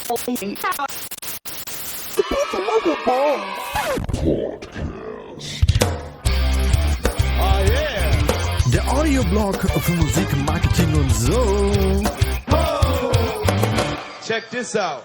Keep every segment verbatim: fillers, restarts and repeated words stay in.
Der Audioblog für Musik, Marketing und so. Check this out.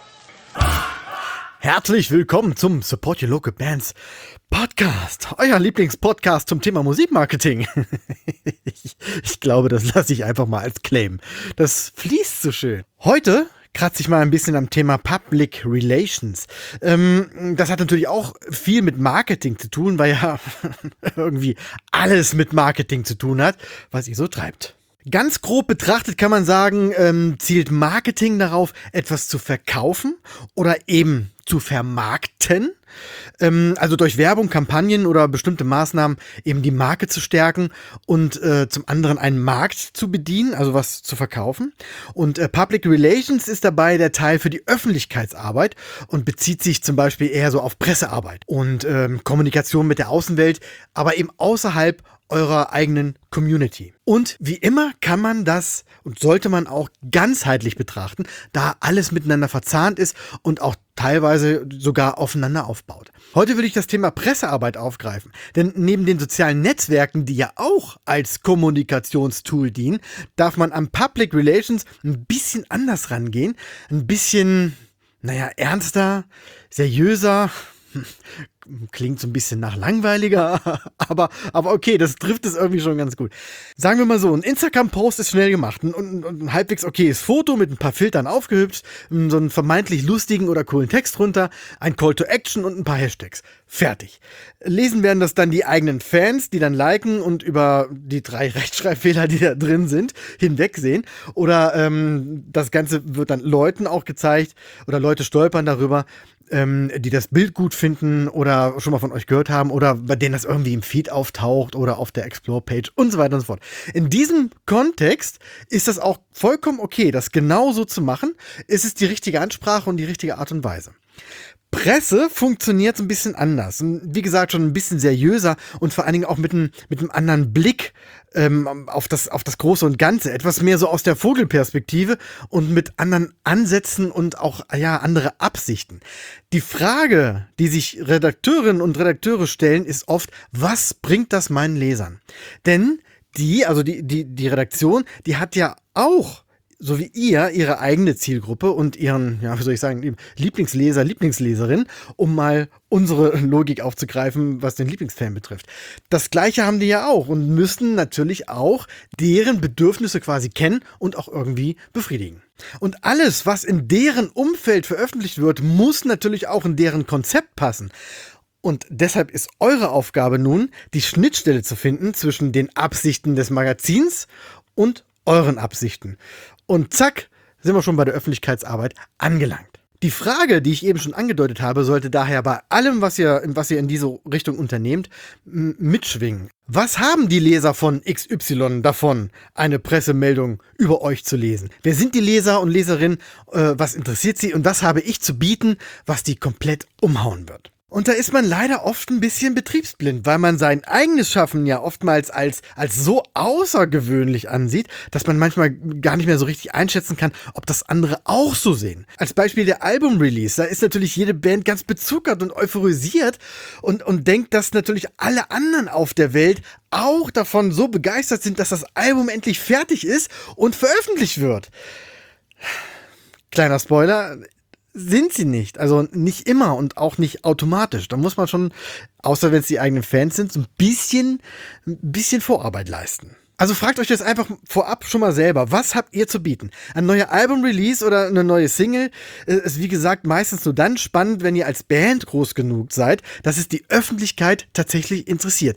Herzlich willkommen zum Support Your Local Bands Podcast, euer Lieblingspodcast zum Thema Musikmarketing. ich, ich glaube, das lasse ich einfach mal als Claim. Das fließt so schön. Heute kratze ich mal ein bisschen am Thema Public Relations. Ähm, das hat natürlich auch viel mit Marketing zu tun, weil ja irgendwie alles mit Marketing zu tun hat, was ihr so treibt. Ganz grob betrachtet kann man sagen, ähm, zielt Marketing darauf, etwas zu verkaufen oder eben zu vermarkten. Ähm, also durch Werbung, Kampagnen oder bestimmte Maßnahmen eben die Marke zu stärken und äh, zum anderen einen Markt zu bedienen, also was zu verkaufen. Und äh, Public Relations ist dabei der Teil für die Öffentlichkeitsarbeit und bezieht sich zum Beispiel eher so auf Pressearbeit und ähm, Kommunikation mit der Außenwelt, aber eben außerhalb eurer eigenen Community. Und wie immer kann man das und sollte man auch ganzheitlich betrachten, da alles miteinander verzahnt ist und auch teilweise sogar aufeinander aufbaut. Heute will ich das Thema Pressearbeit aufgreifen, denn neben den sozialen Netzwerken, die ja auch als Kommunikationstool dienen, darf man an Public Relations ein bisschen anders rangehen, ein bisschen, naja, ernster, seriöser. Klingt so ein bisschen nach langweiliger, aber, aber okay, das trifft es irgendwie schon ganz gut. Sagen wir mal so, ein Instagram-Post ist schnell gemacht, ein, ein, ein halbwegs okayes Foto mit ein paar Filtern aufgehübscht, so einen vermeintlich lustigen oder coolen Text drunter, ein Call to Action und ein paar Hashtags. Fertig. Lesen werden das dann die eigenen Fans, die dann liken und über die drei Rechtschreibfehler, die da drin sind, hinwegsehen. Oder ähm, das Ganze wird dann Leuten auch gezeigt oder Leute stolpern darüber, Ähm, die das Bild gut finden oder schon mal von euch gehört haben oder bei denen das irgendwie im Feed auftaucht oder auf der Explore-Page und so weiter und so fort. In diesem Kontext ist das auch vollkommen okay, das genauso zu machen. Es ist die richtige Ansprache und die richtige Art und Weise. Presse funktioniert so ein bisschen anders. Wie gesagt, schon ein bisschen seriöser und vor allen Dingen auch mit einem, mit einem anderen Blick ähm, auf das, auf das Große und Ganze. Etwas mehr so aus der Vogelperspektive und mit anderen Ansätzen und auch, ja, andere Absichten. Die Frage, die sich Redakteurinnen und Redakteure stellen, ist oft, was bringt das meinen Lesern? Denn die, also die, die, die Redaktion, die hat ja auch, so wie ihr, ihre eigene Zielgruppe und ihren, ja, wie soll ich sagen, Lieblingsleser, Lieblingsleserin, um mal unsere Logik aufzugreifen, was den Lieblingsfan betrifft. Das Gleiche haben die ja auch und müssen natürlich auch deren Bedürfnisse quasi kennen und auch irgendwie befriedigen. Und alles, was in deren Umfeld veröffentlicht wird, muss natürlich auch in deren Konzept passen. Und deshalb ist eure Aufgabe nun, die Schnittstelle zu finden zwischen den Absichten des Magazins und euren Absichten. Und zack, sind wir schon bei der Öffentlichkeitsarbeit angelangt. Die Frage, die ich eben schon angedeutet habe, sollte daher bei allem, was ihr, was ihr in diese Richtung unternehmt, m- mitschwingen. Was haben die Leser von X Y davon, eine Pressemeldung über euch zu lesen? Wer sind die Leser und Leserinnen? Äh, was interessiert sie? Und was habe ich zu bieten, was die komplett umhauen wird? Und da ist man leider oft ein bisschen betriebsblind, weil man sein eigenes Schaffen ja oftmals als, als so außergewöhnlich ansieht, dass man manchmal gar nicht mehr so richtig einschätzen kann, ob das andere auch so sehen. Als Beispiel der Album-Release, da ist natürlich jede Band ganz bezuckert und euphorisiert und, und denkt, dass natürlich alle anderen auf der Welt auch davon so begeistert sind, dass das Album endlich fertig ist und veröffentlicht wird. Kleiner Spoiler, sind sie nicht. Also nicht immer und auch nicht automatisch. Da muss man schon, außer wenn es die eigenen Fans sind, so ein bisschen, ein bisschen Vorarbeit leisten. Also fragt euch das einfach vorab schon mal selber. Was habt ihr zu bieten? Ein neuer Album-Release oder eine neue Single ist, wie gesagt, meistens nur dann spannend, wenn ihr als Band groß genug seid, dass es die Öffentlichkeit tatsächlich interessiert.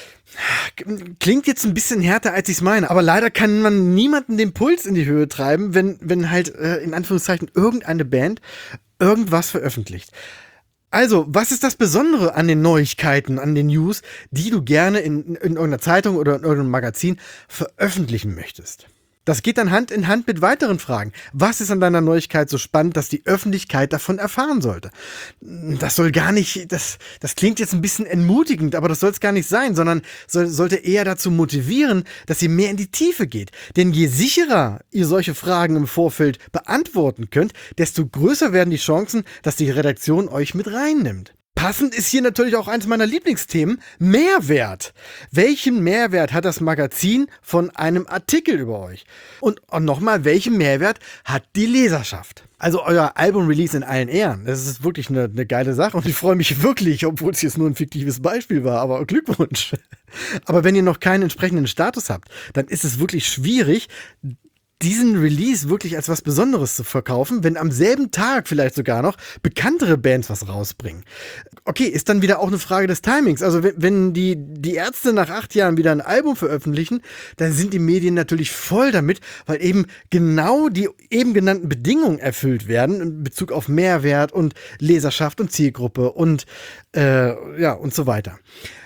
Klingt jetzt ein bisschen härter, als ich es meine, aber leider kann man niemanden den Puls in die Höhe treiben, wenn, wenn halt äh, in Anführungszeichen irgendeine Band irgendwas veröffentlicht. Also, was ist das Besondere an den Neuigkeiten, an den News, die du gerne in, in irgendeiner Zeitung oder in irgendeinem Magazin veröffentlichen möchtest? Das geht dann Hand in Hand mit weiteren Fragen. Was ist an deiner Neuigkeit so spannend, dass die Öffentlichkeit davon erfahren sollte? Das soll gar nicht, das, das klingt jetzt ein bisschen entmutigend, aber das soll es gar nicht sein, sondern soll, sollte eher dazu motivieren, dass ihr mehr in die Tiefe geht. Denn je sicherer ihr solche Fragen im Vorfeld beantworten könnt, desto größer werden die Chancen, dass die Redaktion euch mit reinnimmt. Passend ist hier natürlich auch eines meiner Lieblingsthemen, Mehrwert. Welchen Mehrwert hat das Magazin von einem Artikel über euch? Und, und nochmal, welchen Mehrwert hat die Leserschaft? Also euer Album-Release in allen Ehren, das ist wirklich eine, eine geile Sache und ich freue mich wirklich, obwohl es jetzt nur ein fiktives Beispiel war, aber Glückwunsch. Aber wenn ihr noch keinen entsprechenden Status habt, dann ist es wirklich schwierig, diesen Release wirklich als was Besonderes zu verkaufen, wenn am selben Tag vielleicht sogar noch bekanntere Bands was rausbringen. Okay, ist dann wieder auch eine Frage des Timings. Also wenn, wenn die, die Ärzte nach acht Jahren wieder ein Album veröffentlichen, dann sind die Medien natürlich voll damit, weil eben genau die eben genannten Bedingungen erfüllt werden in Bezug auf Mehrwert und Leserschaft und Zielgruppe und äh, ja und so weiter.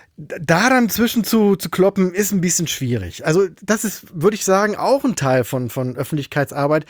Da dann zwischen zu, zu kloppen, ist ein bisschen schwierig. Also das ist, würde ich sagen, auch ein Teil von, von Öffentlichkeitsarbeit,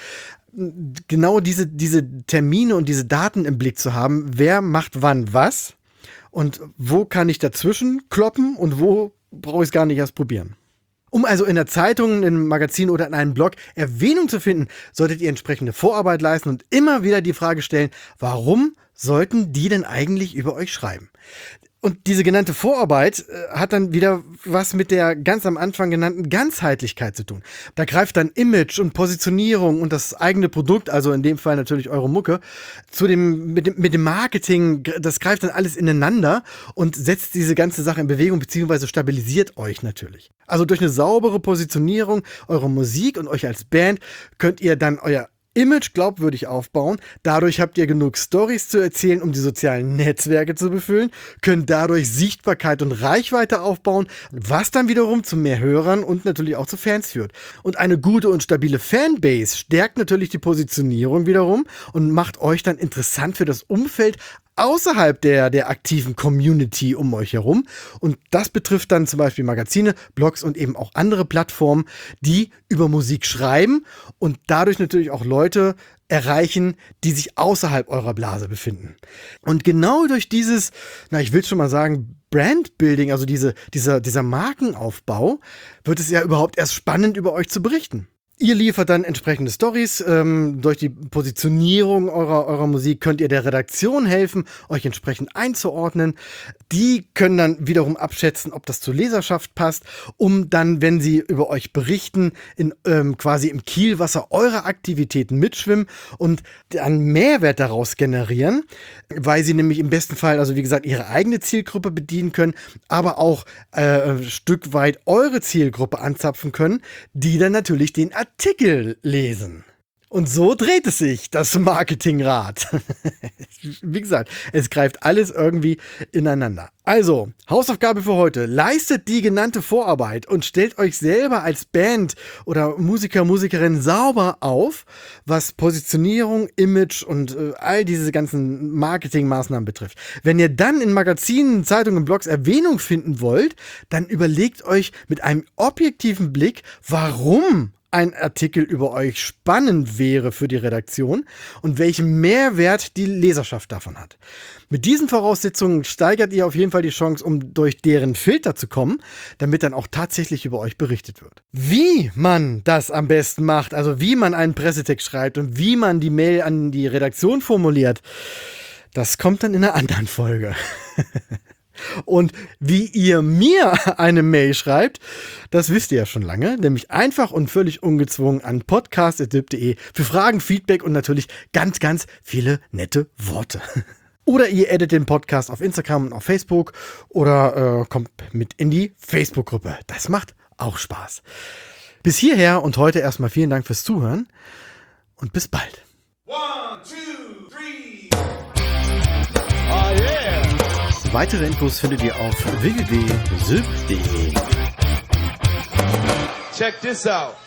genau diese, diese Termine und diese Daten im Blick zu haben. Wer macht wann was und wo kann ich dazwischen kloppen und wo brauche ich es gar nicht erst probieren. Um also in der Zeitung, in einem Magazin oder in einem Blog Erwähnung zu finden, solltet ihr entsprechende Vorarbeit leisten und immer wieder die Frage stellen, warum sollten die denn eigentlich über euch schreiben? Und diese genannte Vorarbeit äh, hat dann wieder was mit der ganz am Anfang genannten Ganzheitlichkeit zu tun. Da greift dann Image und Positionierung und das eigene Produkt, also in dem Fall natürlich eure Mucke, zu dem, mit dem, mit dem Marketing, das greift dann alles ineinander und setzt diese ganze Sache in Bewegung beziehungsweise stabilisiert euch natürlich. Also durch eine saubere Positionierung eurer Musik und euch als Band könnt ihr dann euer Image glaubwürdig aufbauen. Dadurch habt ihr genug Storys zu erzählen, um die sozialen Netzwerke zu befüllen, könnt dadurch Sichtbarkeit und Reichweite aufbauen, was dann wiederum zu mehr Hörern und natürlich auch zu Fans führt. Und eine gute und stabile Fanbase stärkt natürlich die Positionierung wiederum und macht euch dann interessant für das Umfeld außerhalb der, der aktiven Community um euch herum. Und das betrifft dann zum Beispiel Magazine, Blogs und eben auch andere Plattformen, die über Musik schreiben und dadurch natürlich auch Leute erreichen, die sich außerhalb eurer Blase befinden. Und genau durch dieses, na, ich will schon mal sagen, Brandbuilding, also diese, dieser, dieser Markenaufbau, wird es ja überhaupt erst spannend, über euch zu berichten. Ihr liefert dann entsprechende Storys. Ähm, durch die Positionierung eurer, eurer Musik könnt ihr der Redaktion helfen, euch entsprechend einzuordnen. Die können dann wiederum abschätzen, ob das zur Leserschaft passt, um dann, wenn sie über euch berichten, in, ähm, quasi im Kielwasser eurer Aktivitäten mitschwimmen und einen Mehrwert daraus generieren, weil sie nämlich im besten Fall, also wie gesagt, ihre eigene Zielgruppe bedienen können, aber auch äh, ein Stück weit eure Zielgruppe anzapfen können, die dann natürlich den Artikel lesen. Und so dreht es sich, das Marketingrad. Wie gesagt, es greift alles irgendwie ineinander. Also, Hausaufgabe für heute. Leistet die genannte Vorarbeit und stellt euch selber als Band oder Musiker, Musikerin sauber auf, was Positionierung, Image und äh, all diese ganzen Marketingmaßnahmen betrifft. Wenn ihr dann in Magazinen, Zeitungen, Blogs Erwähnung finden wollt, dann überlegt euch mit einem objektiven Blick, warum ein Artikel über euch spannend wäre für die Redaktion und welchen Mehrwert die Leserschaft davon hat. Mit diesen Voraussetzungen steigert ihr auf jeden Fall die Chance, um durch deren Filter zu kommen, damit dann auch tatsächlich über euch berichtet wird. Wie man das am besten macht, also wie man einen Pressetext schreibt und wie man die Mail an die Redaktion formuliert, das kommt dann in einer anderen Folge. Und wie ihr mir eine Mail schreibt, das wisst ihr ja schon lange, nämlich einfach und völlig ungezwungen an podcast punkt dip punkt de für Fragen, Feedback und natürlich ganz, ganz viele nette Worte. Oder ihr addet den Podcast auf Instagram und auf Facebook oder äh, kommt mit in die Facebook-Gruppe. Das macht auch Spaß. Bis hierher und heute erstmal vielen Dank fürs Zuhören und bis bald. One, two, three. Oh yeah. Weitere Infos findet ihr auf w w w punkt syb punkt de. Check this out.